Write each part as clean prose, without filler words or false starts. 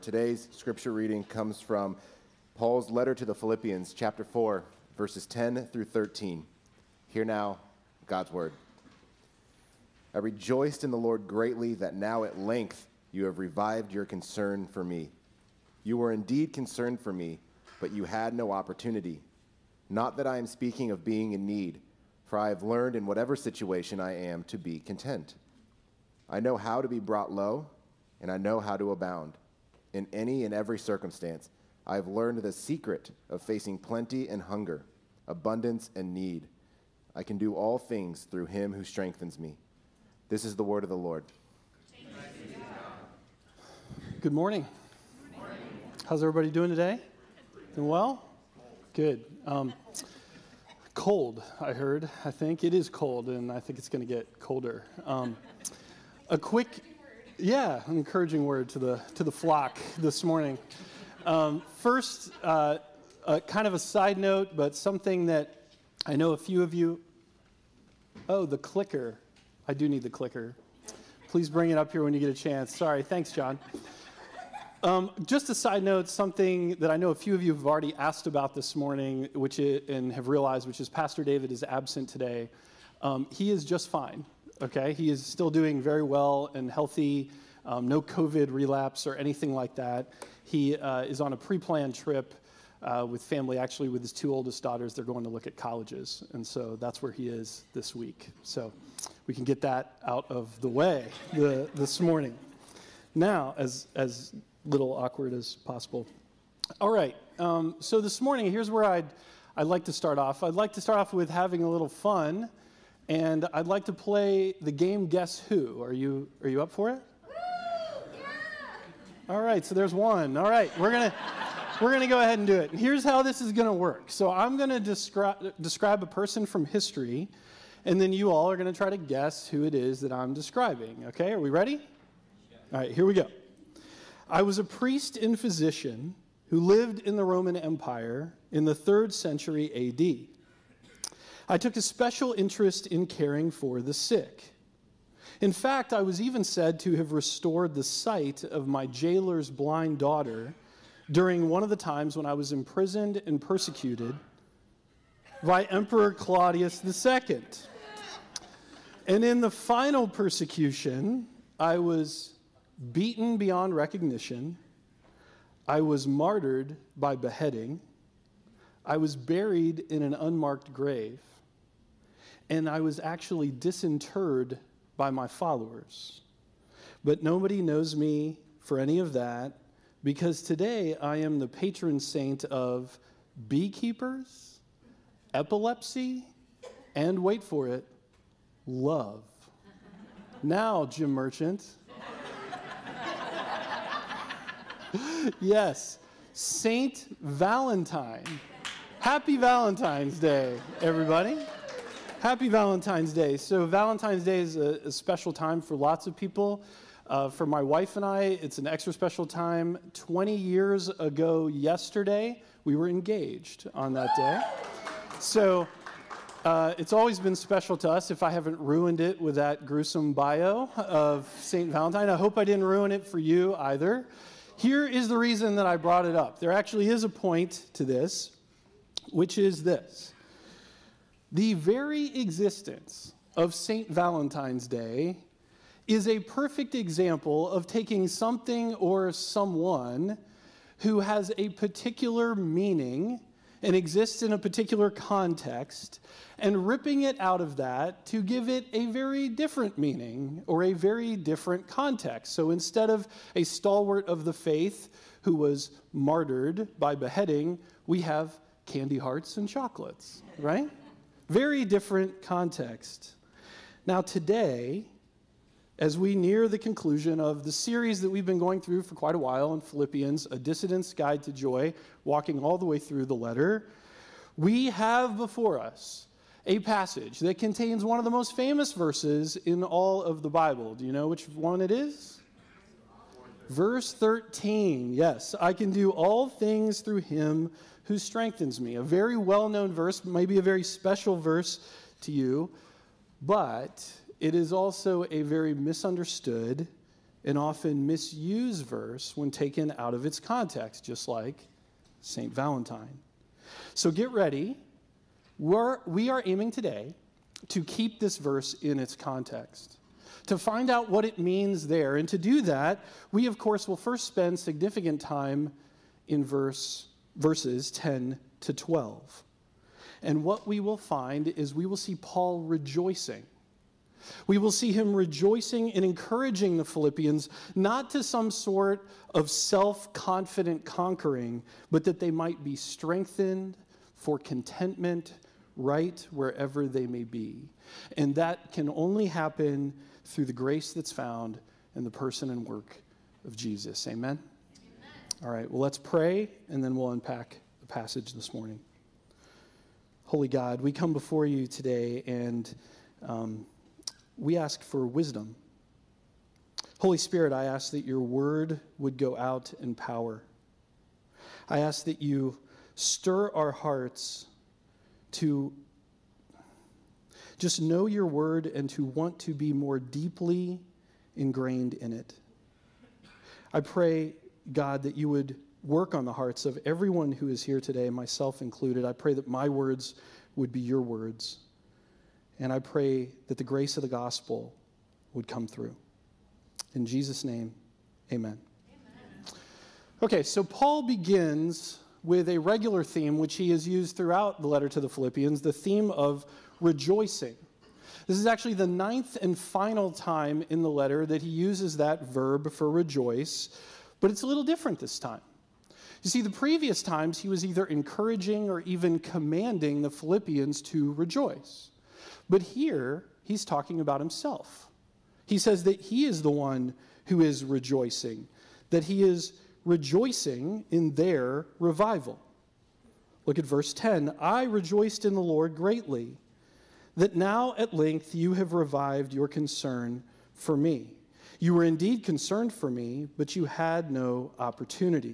Today's scripture reading comes from Paul's letter to the Philippians, chapter 4, verses 10 through 13. Hear now God's word. I rejoiced in the Lord greatly that now at length you have revived your concern for me. You were indeed concerned for me, but you had no opportunity. Not that I am speaking of being in need, for I have learned in whatever situation I am to be content. I know how to be brought low, and I know how to abound. In any and every circumstance, I have learned the secret of facing plenty and hunger, abundance and need. I can do all things through him who strengthens me. This is the word of the Lord. Good morning. Good morning. How's everybody doing today? Doing well? Good. Cold, I heard. I think it is cold, and I think it's going to get colder. A quick... Yeah, an encouraging word to the flock this morning. First, kind of a side note, but something that I know a few of you... Oh, the clicker. I do need the clicker. Please bring it up here when you get a chance. Sorry, thanks, John. Just a side note, something that I know a few of you have already asked about this morning, and have realized, which is Pastor David is absent today. He is just fine. Okay, he is still doing very well and healthy, no COVID relapse or anything like that. He is on a pre-planned trip with family, actually with his two oldest daughters. They're going to look at colleges, and so that's where he is this week. So we can get that out of the way this morning. Now, as little awkward as possible. All right, so this morning, here's where I'd like to start off. I'd like to start off with having a little fun. And I'd like to play the game Guess Who. Are you up for it? Woo! Yeah! All right, so there's one. All right, we're gonna go ahead and do it. And here's how this is gonna work. So I'm gonna describe a person from history, and then you all are gonna try to guess who it is that I'm describing. Okay, are we ready? Yeah. All right, here we go. I was a priest and physician who lived in the Roman Empire in the 3rd century A.D. I took a special interest in caring for the sick. In fact, I was even said to have restored the sight of my jailer's blind daughter during one of the times when I was imprisoned and persecuted by Emperor Claudius II. And in the final persecution, I was beaten beyond recognition. I was martyred by beheading. I was buried in an unmarked grave. And I was actually disinterred by my followers. But nobody knows me for any of that, because today I am the patron saint of beekeepers, epilepsy, and wait for it, love. Now, Jim Merchant. Yes, Saint Valentine. Happy Valentine's Day, everybody. Happy Valentine's Day. So Valentine's Day is a special time for lots of people. For my wife and I, it's an extra special time. 20 years ago yesterday, we were engaged on that day. So it's always been special to us. If I haven't ruined it with that gruesome bio of St. Valentine, I hope I didn't ruin it for you either. Here is the reason that I brought it up. There actually is a point to this, which is this. The very existence of St. Valentine's Day is a perfect example of taking something or someone who has a particular meaning and exists in a particular context and ripping it out of that to give it a very different meaning or a very different context. So instead of a stalwart of the faith who was martyred by beheading, we have candy hearts and chocolates, right? Very different context. Now today, as we near the conclusion of the series that we've been going through for quite a while in Philippians, A Dissident's Guide to Joy, walking all the way through the letter, we have before us a passage that contains one of the most famous verses in all of the Bible. Do you know which one it is? Verse 13. Yes, I can do all things through him who strengthens me. A very well-known verse, maybe a very special verse to you, but it is also a very misunderstood an often misused verse when taken out of its context, just like St. Valentine. So get ready. We are aiming today to keep this verse in its context, to find out what it means there. And to do that, we, of course, will first spend significant time in verses 10 to 12. And what we will find is we will see Paul rejoicing. We will see him rejoicing and encouraging the Philippians, not to some sort of self-confident conquering, but that they might be strengthened for contentment right wherever they may be. And that can only happen through the grace that's found in the person and work of Jesus. Amen? All right, well, let's pray, and then we'll unpack the passage this morning. Holy God, we come before you today, and we ask for wisdom. Holy Spirit, I ask that your word would go out in power. I ask that you stir our hearts to just know your word and to want to be more deeply ingrained in it. I pray, God, that you would work on the hearts of everyone who is here today, myself included. I pray that my words would be your words. And I pray that the grace of the gospel would come through. In Jesus' name, amen. Okay, so Paul begins with a regular theme, which he has used throughout the letter to the Philippians, the theme of rejoicing. This is actually the 9th and final time in the letter that he uses that verb for rejoice, but it's a little different this time. You see, the previous times he was either encouraging or even commanding the Philippians to rejoice. But here, he's talking about himself. He says that he is the one who is rejoicing, that he is rejoicing in their revival. Look at verse 10. I rejoiced in the Lord greatly, that now at length you have revived your concern for me. You were indeed concerned for me, but you had no opportunity.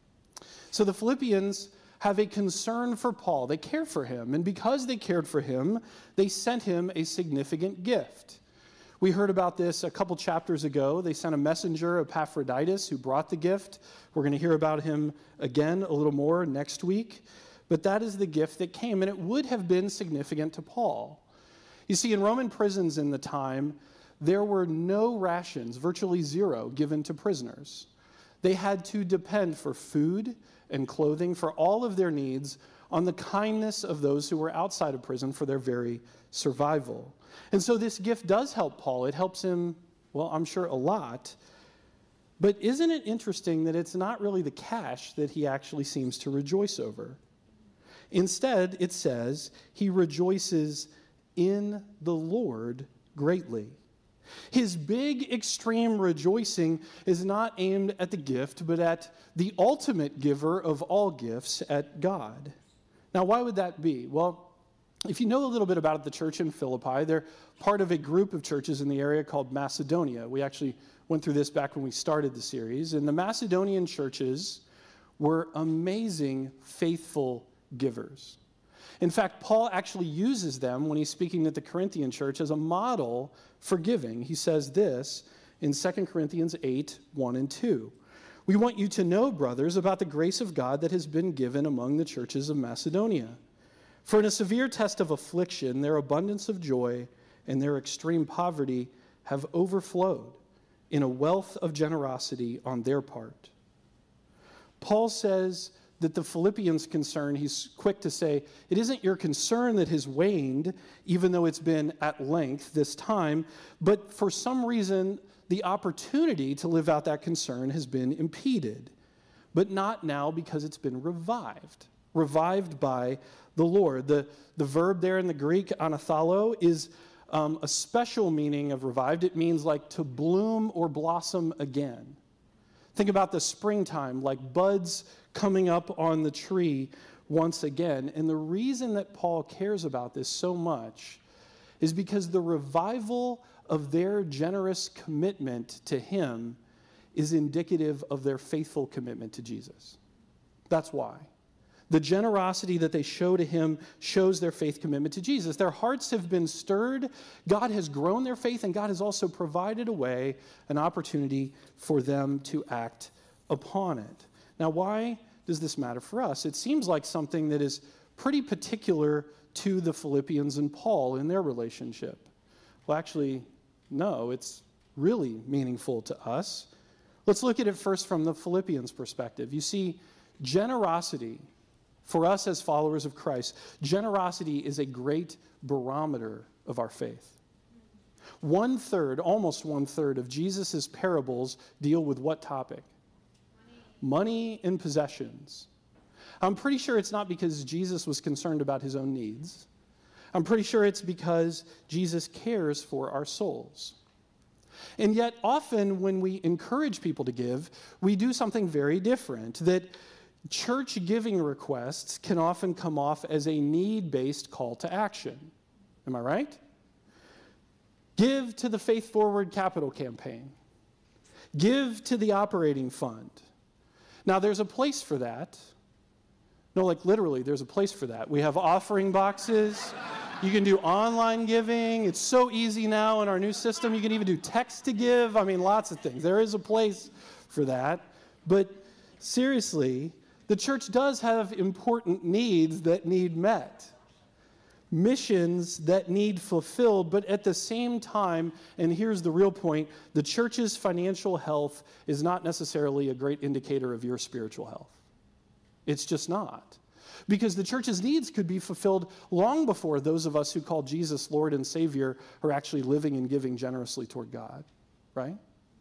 So the Philippians have a concern for Paul. They care for him, and because they cared for him, they sent him a significant gift. We heard about this a couple chapters ago. They sent a messenger, Epaphroditus, who brought the gift. We're going to hear about him again a little more next week. But that is the gift that came, and it would have been significant to Paul. You see, in Roman prisons in the time, there were no rations, virtually zero, given to prisoners. They had to depend for food and clothing, for all of their needs, on the kindness of those who were outside of prison for their very survival. And so this gift does help Paul. It helps him, well, I'm sure a lot. But isn't it interesting that it's not really the cash that he actually seems to rejoice over? Instead, it says he rejoices in the Lord greatly. His big, extreme rejoicing is not aimed at the gift, but at the ultimate giver of all gifts, at God. Now, why would that be? Well, if you know a little bit about the church in Philippi, they're part of a group of churches in the area called Macedonia. We actually went through this back when we started the series. And the Macedonian churches were amazing, faithful givers. In fact, Paul actually uses them when he's speaking at the Corinthian church as a model for giving. He says this in 2 Corinthians 8, 1 and 2. We want you to know, brothers, about the grace of God that has been given among the churches of Macedonia. For in a severe test of affliction, their abundance of joy and their extreme poverty have overflowed in a wealth of generosity on their part. Paul says that the Philippians' concern, he's quick to say, it isn't your concern that has waned, even though it's been at length this time, but for some reason, the opportunity to live out that concern has been impeded, but not now because it's been revived by the Lord. The verb there in the Greek, anathalo, is a special meaning of revived. It means like to bloom or blossom again. Think about the springtime, like buds coming up on the tree once again. And the reason that Paul cares about this so much is because the revival of their generous commitment to him is indicative of their faithful commitment to Jesus. That's why. The generosity that they show to him shows their faith commitment to Jesus. Their hearts have been stirred. God has grown their faith, and God has also provided a way, an opportunity for them to act upon it. Now, why does this matter for us? It seems like something that is pretty particular to the Philippians and Paul in their relationship. Well, actually, no, it's really meaningful to us. Let's look at it first from the Philippians' perspective. You see, generosity, for us as followers of Christ, generosity is a great barometer of our faith. 1/3, almost 1/3 of Jesus' parables deal with what topic? Money and possessions. I'm pretty sure it's not because Jesus was concerned about his own needs. I'm pretty sure it's because Jesus cares for our souls. And yet, often when we encourage people to give, we do something very different. That church giving requests can often come off as a need-based call to action. Am I right? Give to the Faith Forward Capital Campaign. Give to the operating fund. Now, there's a place for that. No, like literally, there's a place for that. We have offering boxes. You can do online giving. It's so easy now in our new system. You can even do text to give. I mean, lots of things. There is a place for that. But seriously, the church does have important needs that need met. Missions that need fulfilled, but at the same time, and here's the real point, the church's financial health is not necessarily a great indicator of your spiritual health. It's just not. Because the church's needs could be fulfilled long before those of us who call Jesus Lord and Savior are actually living and giving generously toward God, right?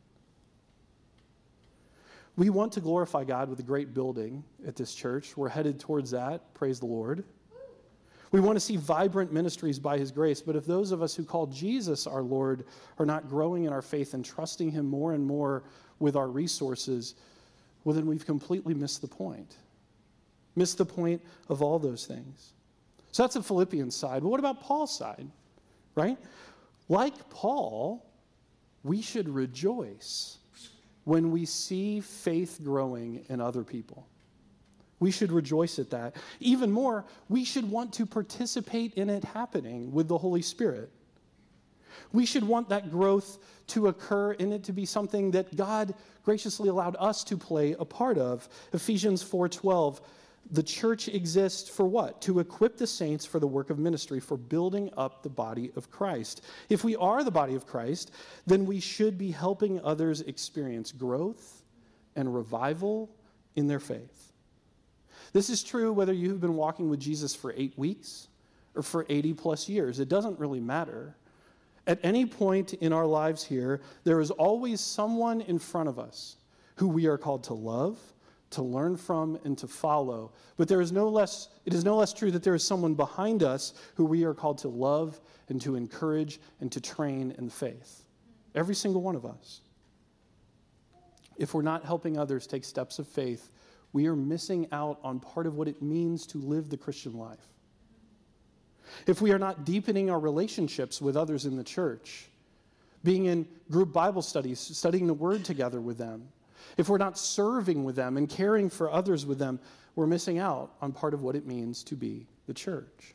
We want to glorify God with a great building at this church. We're headed towards that, praise the Lord. We want to see vibrant ministries by his grace, but if those of us who call Jesus our Lord are not growing in our faith and trusting him more and more with our resources, well, then we've completely missed the point. Missed the point of all those things. So that's the Philippians side. But what about Paul's side, right? Like Paul, we should rejoice when we see faith growing in other people. We should rejoice at that. Even more, we should want to participate in it happening with the Holy Spirit. We should want that growth to occur and it to be something that God graciously allowed us to play a part of. Ephesians 4:12, the church exists for what? To equip the saints for the work of ministry, for building up the body of Christ. If we are the body of Christ, then we should be helping others experience growth and revival in their faith. This is true whether you've been walking with Jesus for 8 weeks or for 80 plus years. It doesn't really matter. At any point in our lives here, there is always someone in front of us who we are called to love, to learn from, and to follow. But it is no less true that there is someone behind us who we are called to love and to encourage and to train in faith. Every single one of us. If we're not helping others take steps of faith, we are missing out on part of what it means to live the Christian life. If we are not deepening our relationships with others in the church, being in group Bible studies, studying the Word together with them, if we're not serving with them and caring for others with them, we're missing out on part of what it means to be the church.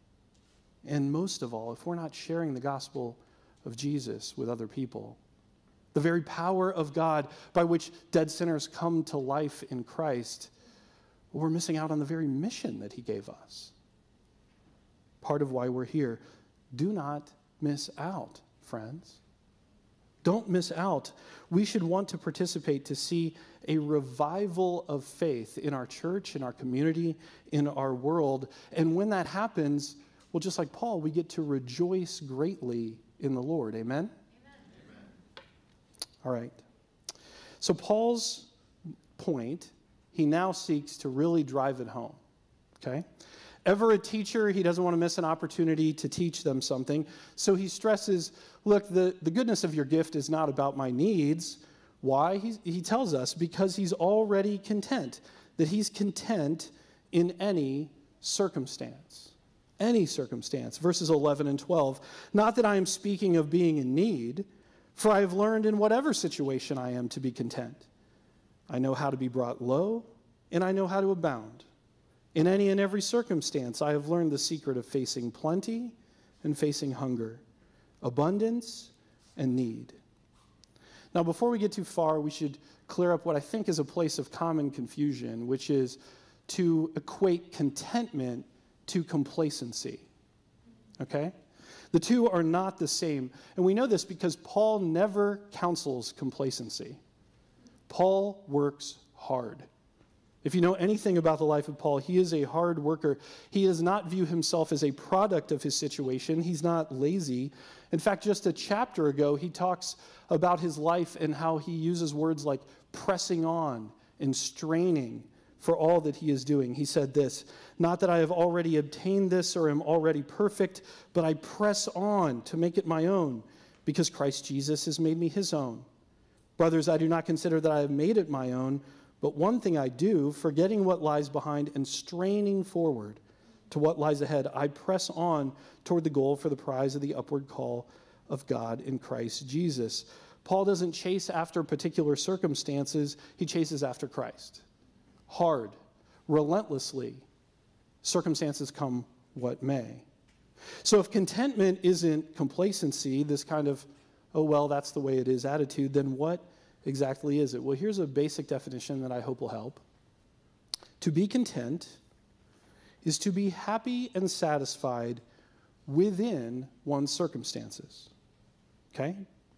And most of all, if we're not sharing the gospel of Jesus with other people, the very power of God by which dead sinners come to life in Christ, we're missing out on the very mission that he gave us. Part of why we're here. Do not miss out, friends. Don't miss out. We should want to participate to see a revival of faith in our church, in our community, in our world. And when that happens, well, just like Paul, we get to rejoice greatly in the Lord. Amen? All right. So Paul's point, he now seeks to really drive it home. Okay? Ever a teacher, he doesn't want to miss an opportunity to teach them something. So he stresses, look, the goodness of your gift is not about my needs. Why? He tells us because he's already content, that he's content in any circumstance. Any circumstance. Verses 11 and 12. Not that I am speaking of being in need, for I have learned in whatever situation I am to be content. I know how to be brought low, and I know how to abound. In any and every circumstance, I have learned the secret of facing plenty and facing hunger, abundance and need. Now, before we get too far, we should clear up what I think is a place of common confusion, which is to equate contentment to complacency. Okay? The two are not the same. And we know this because Paul never counsels complacency. Paul works hard. If you know anything about the life of Paul, he is a hard worker. He does not view himself as a product of his situation. He's not lazy. In fact, just a chapter ago, he talks about his life and how he uses words like pressing on and straining for all that he is doing. He said this, "Not that I have already obtained this or am already perfect, but I press on to make it my own, because Christ Jesus has made me his own. Brothers, I do not consider that I have made it my own, but one thing I do, forgetting what lies behind and straining forward to what lies ahead, I press on toward the goal for the prize of the upward call of God in Christ Jesus." Paul doesn't chase after particular circumstances, he chases after Christ. Hard, relentlessly, circumstances come what may. So if contentment isn't complacency, this kind of, oh, well, that's the way it is attitude, then what exactly is it? Well, here's a basic definition that I hope will help. To be content is to be happy and satisfied within one's circumstances. Okay?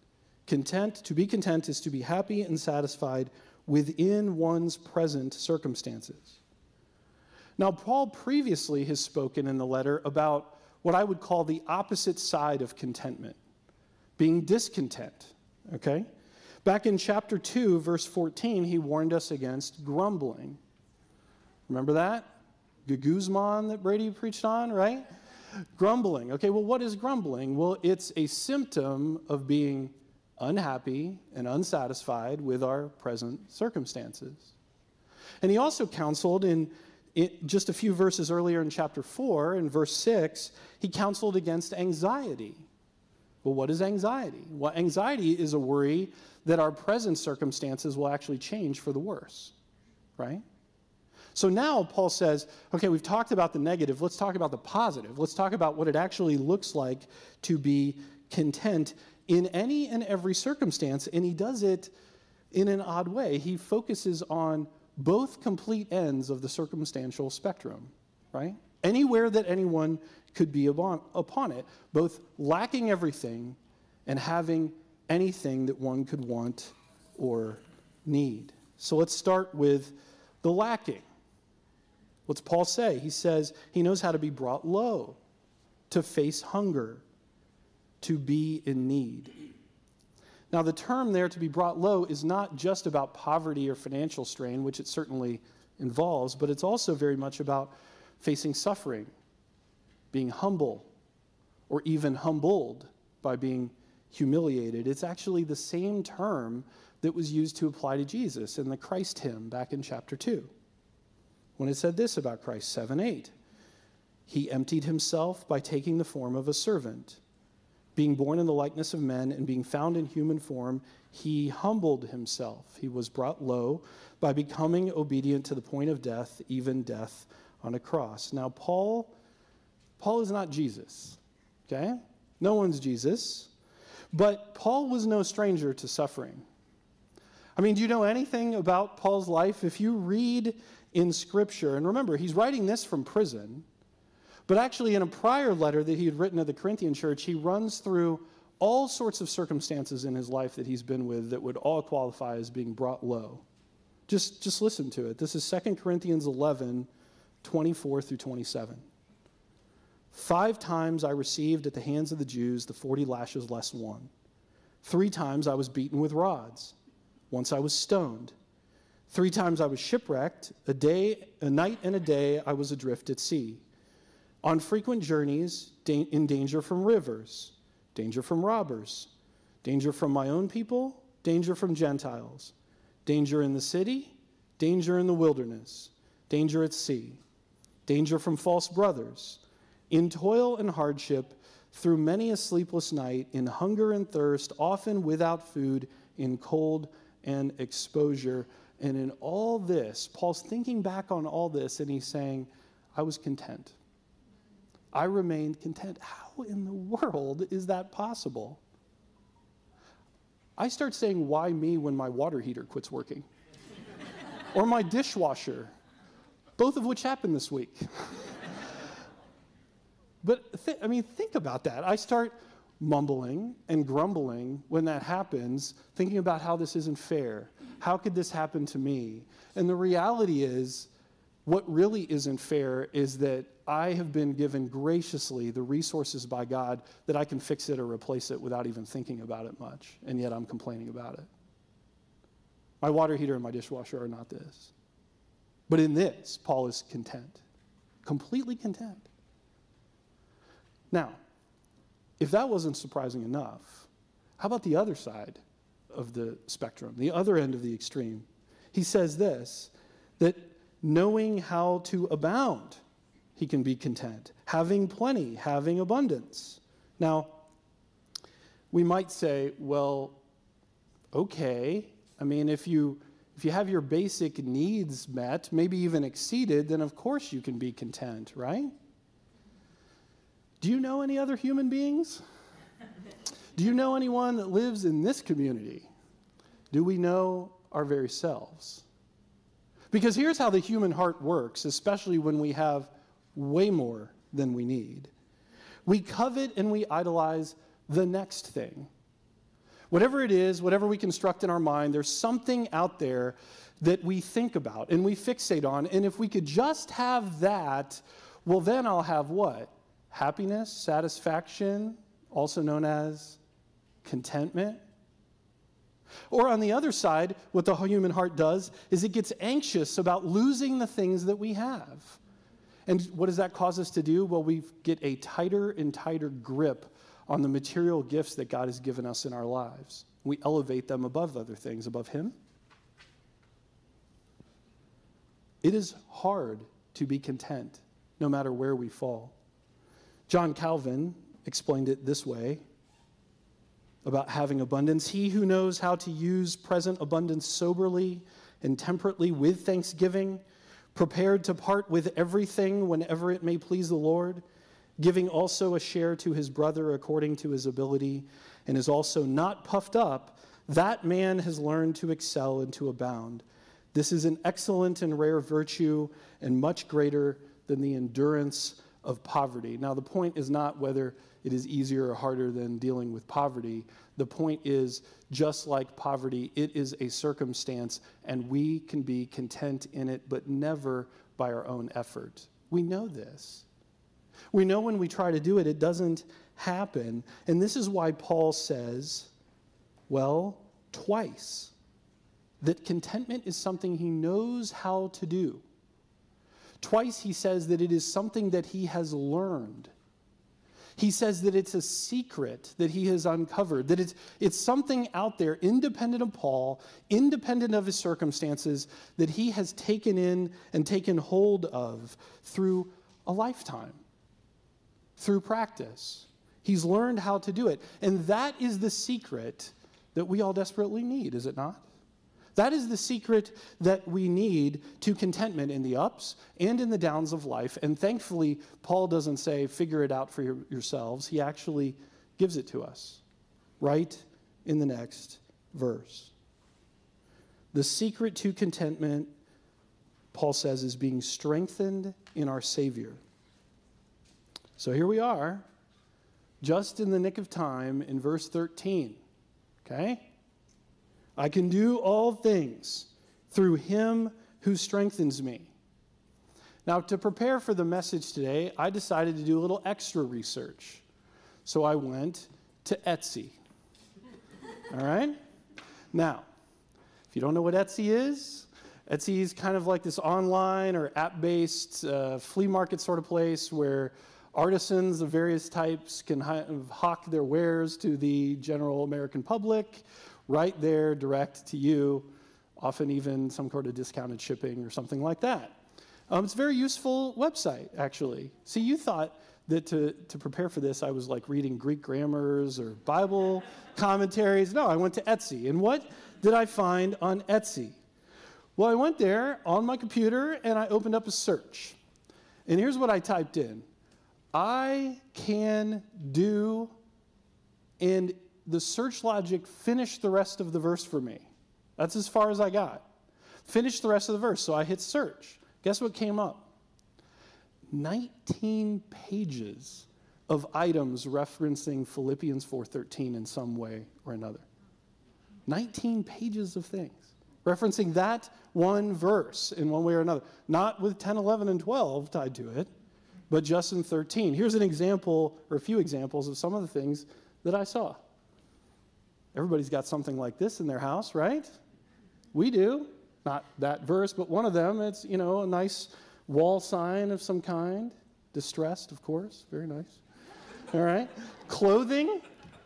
To be content is to be happy and satisfied within one's present circumstances. Now, Paul previously has spoken in the letter about what I would call the opposite side of contentment, being discontent, okay? Back in chapter 2, verse 14, he warned us against grumbling. Remember that? Guzman that Brady preached on, right? Grumbling. Okay, well, what is grumbling? Well, it's a symptom of being unhappy and unsatisfied with our present circumstances. And he also counseled in just a few verses earlier in chapter 4, in verse 6, he counseled against anxiety. Well, what is anxiety? Well, anxiety is a worry that our present circumstances will actually change for the worse, right? So now Paul says, okay, we've talked about the negative, let's talk about the positive. Let's talk about what it actually looks like to be content in any and every circumstance, and he does it in an odd way. He focuses on both complete ends of the circumstantial spectrum, right? Anywhere that anyone could be upon it, both lacking everything and having anything that one could want or need. So let's start with the lacking. What's Paul say? He says he knows how to be brought low, to face hunger, to be in need. Now, the term there, to be brought low, is not just about poverty or financial strain, which it certainly involves, but it's also very much about facing suffering, being humble, or even humbled by being humiliated. It's actually the same term that was used to apply to Jesus in the Christ hymn back in chapter 2, when it said this about Christ, 7:8. He emptied himself by taking the form of a servant. Being born in the likeness of men and being found in human form, he humbled himself. He was brought low by becoming obedient to the point of death, even death on a cross. Now, Paul is not Jesus, okay? No one's Jesus. But Paul was no stranger to suffering. I mean, do you know anything about Paul's life? If you read in Scripture, and remember, he's writing this from prison, but actually in a prior letter that he had written to the Corinthian church, he runs through all sorts of circumstances in his life that he's been with that would all qualify as being brought low. Just listen to it. This is 2 Corinthians 11, 24 through 27. 5 times I received at the hands of the Jews the 40 lashes less one. 3 times I was beaten with rods. Once I was stoned. 3 times I was shipwrecked. A night and a day I was adrift at sea. On frequent journeys, in danger from rivers, danger from robbers, danger from my own people, danger from Gentiles, danger in the city, danger in the wilderness, danger at sea, danger from false brothers, in toil and hardship, through many a sleepless night, in hunger and thirst, often without food, in cold and exposure. And in all this, Paul's thinking back on all this, and he's saying, I was content. I remained content. How in the world is that possible? I start saying, why me, when my water heater quits working? Or my dishwasher, both of which happened this week. But think about that. I start mumbling and grumbling when that happens, thinking about how this isn't fair. How could this happen to me? And the reality is, what really isn't fair is that I have been given graciously the resources by God that I can fix it or replace it without even thinking about it much, and yet I'm complaining about it. My water heater and my dishwasher are not this. But in this, Paul is content, completely content. Now, if that wasn't surprising enough, how about the other side of the spectrum, the other end of the extreme? He says this, that knowing how to abound, he can be content. Having plenty, having abundance. Now, we might say, well, okay, if you have your basic needs met, maybe even exceeded, then of course you can be content, right? Do you know any other human beings? Do you know anyone that lives in this community? Do we know our very selves? Because here's how the human heart works, especially when we have way more than we need. We covet and we idolize the next thing. Whatever it is, whatever we construct in our mind, there's something out there that we think about and we fixate on. And if we could just have that, well, then I'll have what? Happiness, satisfaction, also known as contentment. Or on the other side, what the human heart does is it gets anxious about losing the things that we have. And what does that cause us to do? Well, we get a tighter and tighter grip on the material gifts that God has given us in our lives. We elevate them above other things, above Him. It is hard to be content, no matter where we fall. John Calvin explained it this way about having abundance. He who knows how to use present abundance soberly and temperately with thanksgiving, prepared to part with everything whenever it may please the Lord, giving also a share to his brother according to his ability, and is also not puffed up, that man has learned to excel and to abound. This is an excellent and rare virtue, and much greater than the endurance of poverty. Now, the point is not whether it is easier or harder than dealing with poverty. The point is, just like poverty, it is a circumstance, and we can be content in it, but never by our own effort. We know this. We know when we try to do it, it doesn't happen. And this is why Paul says, well, twice, that contentment is something he knows how to do. Twice he says that it is something that he has learned. He says that it's a secret that he has uncovered, that it's something out there independent of Paul, independent of his circumstances, that he has taken in and taken hold of through a lifetime, through practice. He's learned how to do it. And that is the secret that we all desperately need, is it not? That is the secret that we need to contentment in the ups and in the downs of life. And thankfully, Paul doesn't say, figure it out for yourselves. He actually gives it to us right in the next verse. The secret to contentment, Paul says, is being strengthened in our Savior. So here we are, just in the nick of time in verse 13. Okay? I can do all things through him who strengthens me. Now, to prepare for the message today, I decided to do a little extra research. So I went to Etsy. All right? Now, if you don't know what Etsy is kind of like this online or app-based flea market sort of place where artisans of various types can hawk their wares to the general American public right there, direct to you, often even some sort of discounted shipping or something like that. It's a very useful website, actually. See, you thought that to prepare for this, I was like reading Greek grammars or Bible commentaries. No, I went to Etsy. And what did I find on Etsy? Well, I went there on my computer and I opened up a search. And here's what I typed in. I can do, and the search logic finished the rest of the verse for me. That's as far as I got. Finished the rest of the verse, so I hit search. Guess what came up? 19 pages of items referencing Philippians 4:13 in some way or another. 19 pages of things referencing that one verse in one way or another. Not with 10, 11, and 12 tied to it, but just in 13. Here's an example, or a few examples of some of the things that I saw. Everybody's got something like this in their house, right? We do. Not that verse, but one of them. It's, a nice wall sign of some kind. Distressed, of course. Very nice. All right. Clothing,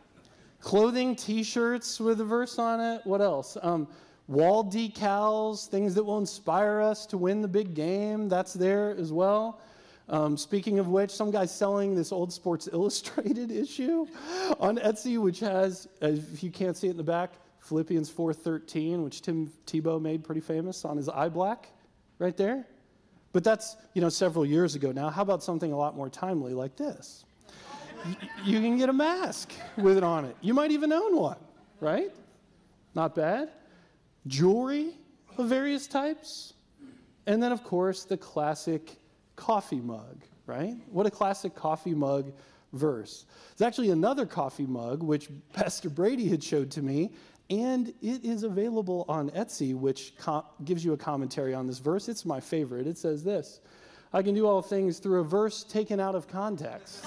T-shirts with a verse on it. What else? Wall decals, things that will inspire us to win the big game. That's there as well. Speaking of which, some guy's selling this old Sports Illustrated issue on Etsy, which has, if you can't see it in the back, Philippians 4:13, which Tim Tebow made pretty famous on his eye black right there. But that's, several years ago now. How about something a lot more timely like this? You can get a mask with it on it. You might even own one, right? Not bad. Jewelry of various types. And then, of course, the classic coffee mug, right? What a classic coffee mug verse. There's actually another coffee mug, which Pastor Brady had showed to me, and it is available on Etsy, which gives you a commentary on this verse. It's my favorite. It says this: I can do all things through a verse taken out of context.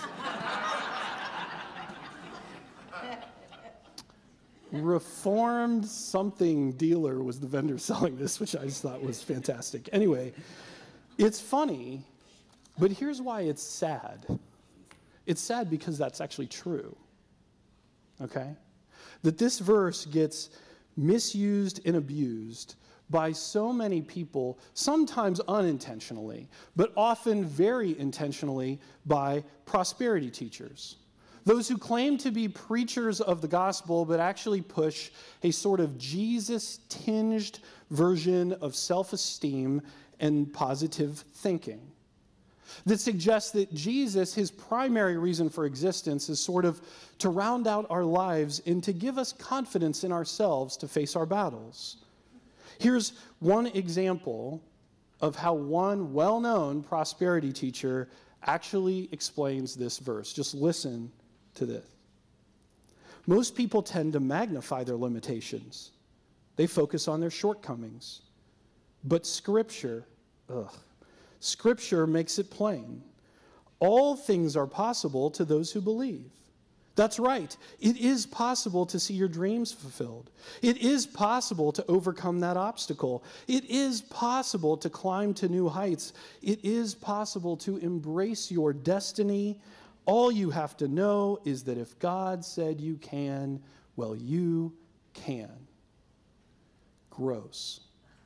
Reformed something dealer was the vendor selling this, which I just thought was fantastic. Anyway, it's funny, but here's why it's sad. It's sad because that's actually true, okay? That this verse gets misused and abused by so many people, sometimes unintentionally, but often very intentionally by prosperity teachers. Those who claim to be preachers of the gospel, but actually push a sort of Jesus-tinged version of self-esteem and positive thinking that suggests that Jesus, his primary reason for existence, is sort of to round out our lives and to give us confidence in ourselves to face our battles. Here's one example of how one well-known prosperity teacher actually explains this verse. Just listen to this. Most people tend to magnify their limitations. They focus on their shortcomings. But Scripture makes it plain. All things are possible to those who believe. That's right. It is possible to see your dreams fulfilled. It is possible to overcome that obstacle. It is possible to climb to new heights. It is possible to embrace your destiny. All you have to know is that if God said you can, well, you can. Gross.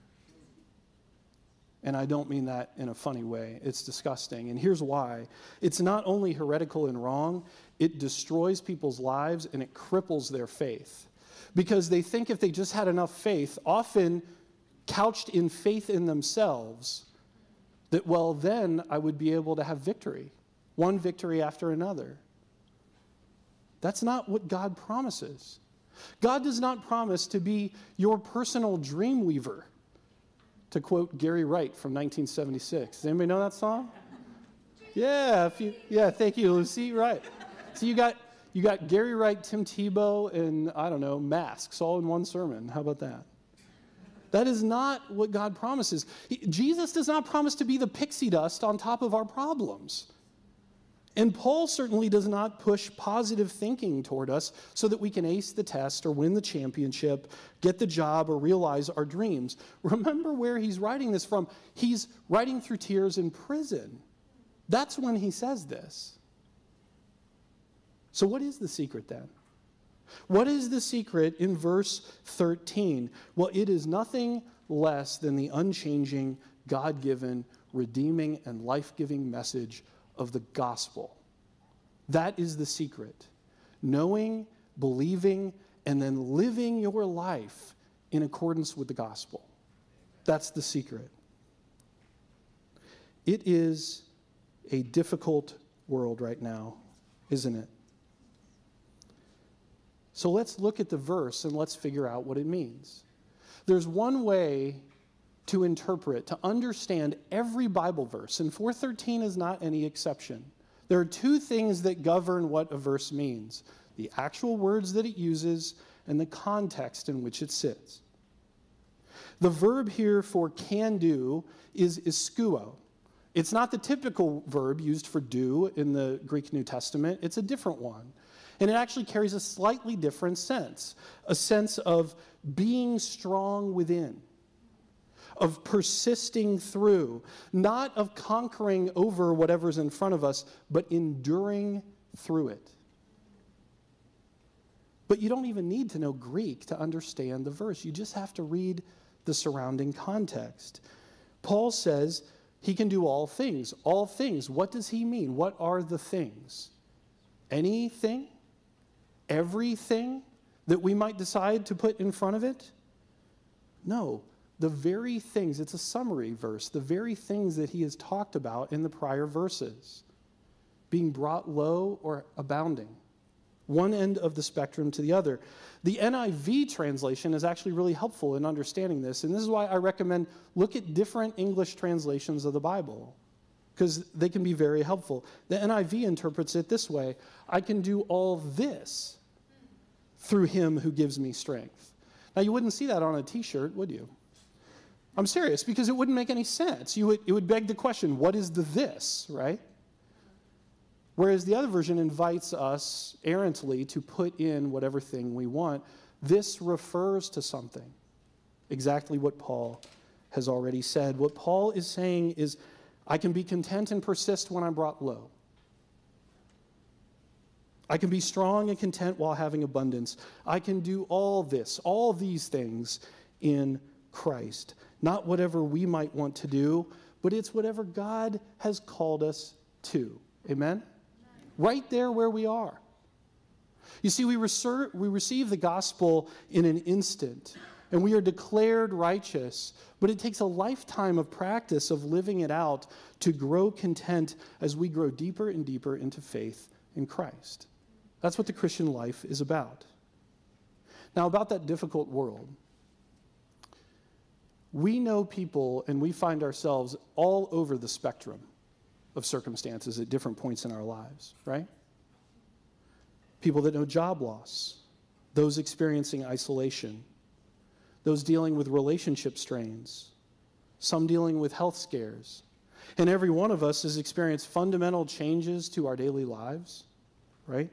And I don't mean that in a funny way. It's disgusting. And here's why. It's not only heretical and wrong, it destroys people's lives and it cripples their faith. Because they think if they just had enough faith, often couched in faith in themselves, that, well, then I would be able to have victory. One victory after another. That's not what God promises. God does not promise to be your personal dream weaver, to quote Gary Wright from 1976. Does anybody know that song? Yeah, thank you, Lucy. Right. So you got Gary Wright, Tim Tebow, and I don't know, masks all in one sermon. How about that? That is not what God promises. Jesus does not promise to be the pixie dust on top of our problems. And Paul certainly does not push positive thinking toward us so that we can ace the test or win the championship, get the job, or realize our dreams. Remember where he's writing this from. He's writing through tears in prison. That's when he says this. So what is the secret then? What is the secret in verse 13? Well, it is nothing less than the unchanging, God-given, redeeming, and life-giving message of the gospel. That is the secret. Knowing, believing, and then living your life in accordance with the gospel. That's the secret. It is a difficult world right now, isn't it? So let's look at the verse and let's figure out what it means. There's one way to interpret, to understand every Bible verse, and 4:13 is not any exception. There are two things that govern what a verse means: the actual words that it uses and the context in which it sits. The verb here for can do is ischeuo. It's not the typical verb used for do in the Greek New Testament. It's a different one. And it actually carries a slightly different sense, a sense of being strong within, of persisting through, not of conquering over whatever's in front of us, but enduring through it. But you don't even need to know Greek to understand the verse. You just have to read the surrounding context. Paul says he can do all things. All things. What does he mean? What are the things? Anything? Everything that we might decide to put in front of it? No. The very things, it's a summary verse, the very things that he has talked about in the prior verses. Being brought low or abounding. One end of the spectrum to the other. The NIV translation is actually really helpful in understanding this, and this is why I recommend look at different English translations of the Bible, because they can be very helpful. The NIV interprets it this way: I can do all this through him who gives me strength. Now, you wouldn't see that on a t-shirt, would you? I'm serious, because it wouldn't make any sense. It would beg the question, what is the this, right? Whereas the other version invites us errantly to put in whatever thing we want. This refers to something. Exactly what Paul has already said. What Paul is saying is, I can be content and persist when I'm brought low. I can be strong and content while having abundance. I can do all this, all these things in Christ. Not whatever we might want to do, but it's whatever God has called us to. Amen? Right there where we are. You see, we receive the gospel in an instant, and we are declared righteous, but it takes a lifetime of practice of living it out to grow content as we grow deeper and deeper into faith in Christ. That's what the Christian life is about. Now, about that difficult world, we know people and we find ourselves all over the spectrum of circumstances at different points in our lives, right? People that know job loss, those experiencing isolation, those dealing with relationship strains, some dealing with health scares. And every one of us has experienced fundamental changes to our daily lives, right?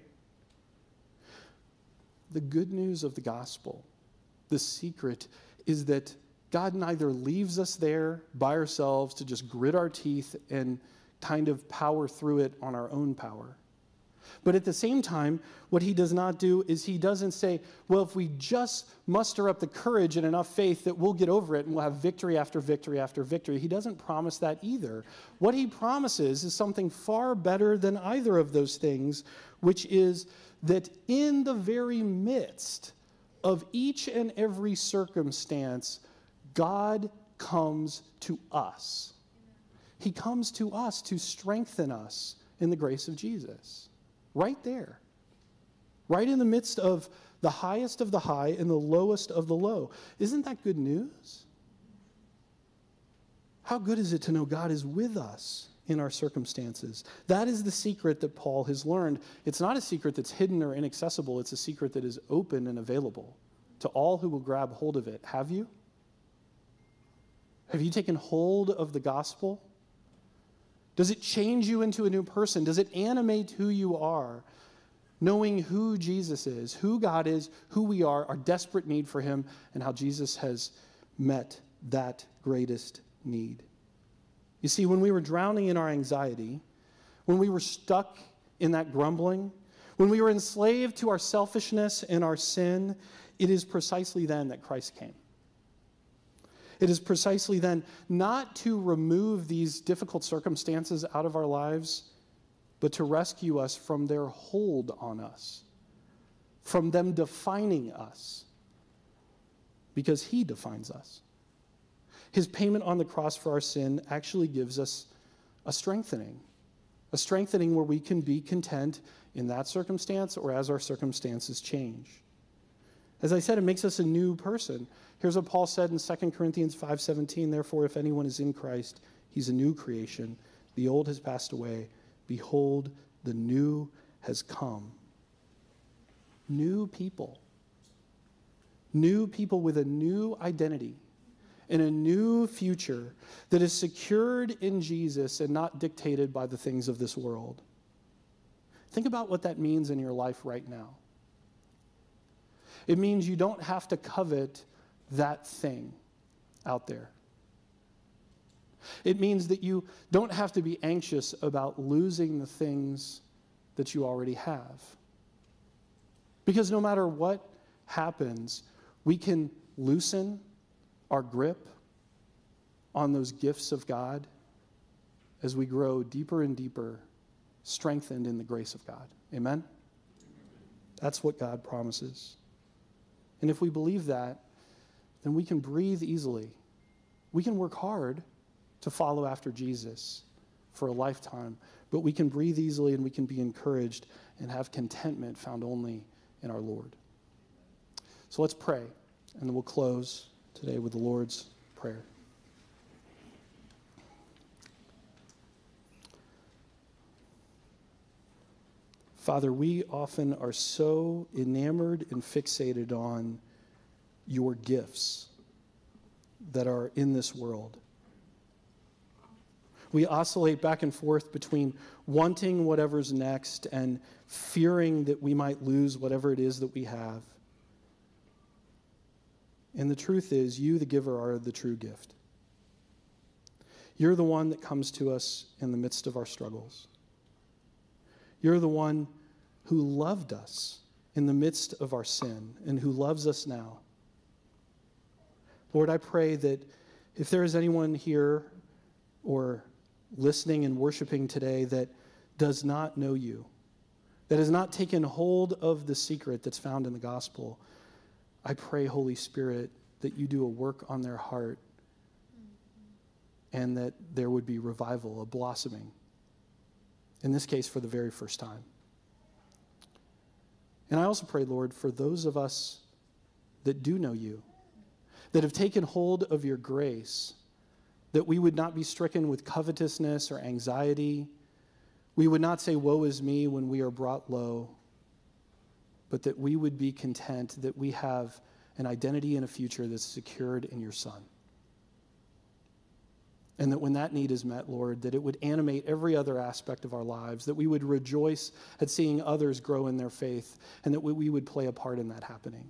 The good news of the gospel, the secret, is that God neither leaves us there by ourselves to just grit our teeth and kind of power through it on our own power. But at the same time, what he does not do is he doesn't say, well, if we just muster up the courage and enough faith that we'll get over it and we'll have victory after victory after victory. He doesn't promise that either. What he promises is something far better than either of those things, which is that in the very midst of each and every circumstance, God comes to us. He comes to us to strengthen us in the grace of Jesus. Right there. Right in the midst of the highest of the high and the lowest of the low. Isn't that good news? How good is it to know God is with us in our circumstances? That is the secret that Paul has learned. It's not a secret that's hidden or inaccessible. It's a secret that is open and available to all who will grab hold of it. Have you? Have you taken hold of the gospel? Does it change you into a new person? Does it animate who you are? Knowing who Jesus is, who God is, who we are, our desperate need for him, and how Jesus has met that greatest need. You see, when we were drowning in our anxiety, when we were stuck in that grumbling, when we were enslaved to our selfishness and our sin, it is precisely then that Christ came. It is precisely then not to remove these difficult circumstances out of our lives, but to rescue us from their hold on us, from them defining us, because he defines us. His payment on the cross for our sin actually gives us a strengthening. a strengthening where we can be content in that circumstance or as our circumstances change. As I said, it makes us a new person. Here's what Paul said in 2 Corinthians 5:17, therefore, if anyone is in Christ, he's a new creation. The old has passed away. Behold, the new has come. New people. New people with a new identity and a new future that is secured in Jesus and not dictated by the things of this world. Think about what that means in your life right now. It means you don't have to covet that thing out there. It means that you don't have to be anxious about losing the things that you already have. Because no matter what happens, we can loosen our grip on those gifts of God as we grow deeper and deeper, strengthened in the grace of God. Amen? That's what God promises. And if we believe that, then we can breathe easily. We can work hard to follow after Jesus for a lifetime, but we can breathe easily and we can be encouraged and have contentment found only in our Lord. So let's pray, and then we'll close today with the Lord's Prayer. Father, we often are so enamored and fixated on your gifts that are in this world. We oscillate back and forth between wanting whatever's next and fearing that we might lose whatever it is that we have. And the truth is, you, the giver, are the true gift. You're the one that comes to us in the midst of our struggles. You're the one who loved us in the midst of our sin and who loves us now. Lord, I pray that if there is anyone here or listening and worshiping today that does not know you, that has not taken hold of the secret that's found in the gospel, I pray, Holy Spirit, that you do a work on their heart and that there would be revival, a blossoming, in this case for the very first time. And I also pray, Lord, for those of us that do know you, that have taken hold of your grace, that we would not be stricken with covetousness or anxiety. We would not say, woe is me, when we are brought low, but that we would be content that we have an identity and a future that's secured in your Son. And that when that need is met, Lord, that it would animate every other aspect of our lives, that we would rejoice at seeing others grow in their faith, and that we would play a part in that happening.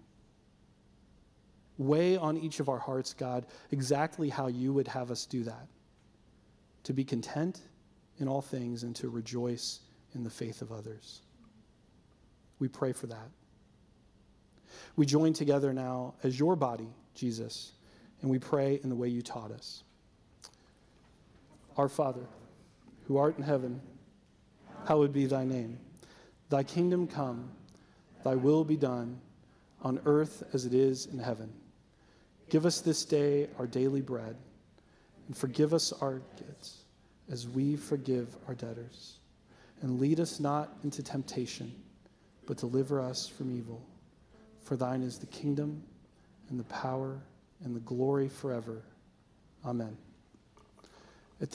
Weigh on each of our hearts, God, exactly how you would have us do that, to be content in all things and to rejoice in the faith of others. We pray for that. We join together now as your body, Jesus, and we pray in the way you taught us. Our Father, who art in heaven, hallowed be thy name. Thy kingdom come, thy will be done, on earth as it is in heaven. Give us this day our daily bread, and forgive us our debts, as we forgive our debtors. And lead us not into temptation, but deliver us from evil. For thine is the kingdom, and the power, and the glory forever. Amen.